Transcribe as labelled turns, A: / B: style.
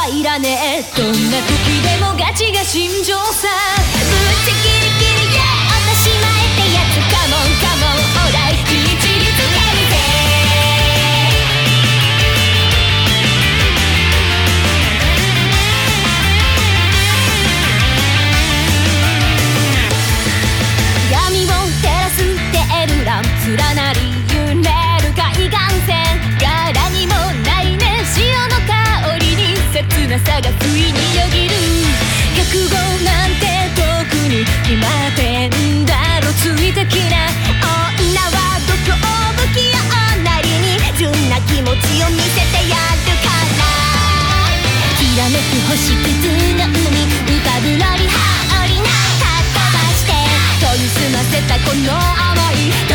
A: はいらねえ。どんな時でもガチが心情さ。ぶっちぎりぎり、yeah、落としまえってやつ。カモンカモンオーライ、位置につけるぜ。闇を照らすテールランプ連なり揺れる海岸線。柄にもないね潮の香りに切なさが不意によぎる。覚悟なんて遠くに決まってんだろ。ついてきな女はどこを不器用なりに純な気持ちを見せてやるから。きらめく星屑の海浮かぶロリ羽織なかっ飛ばして研ぎ澄ませたこの想い。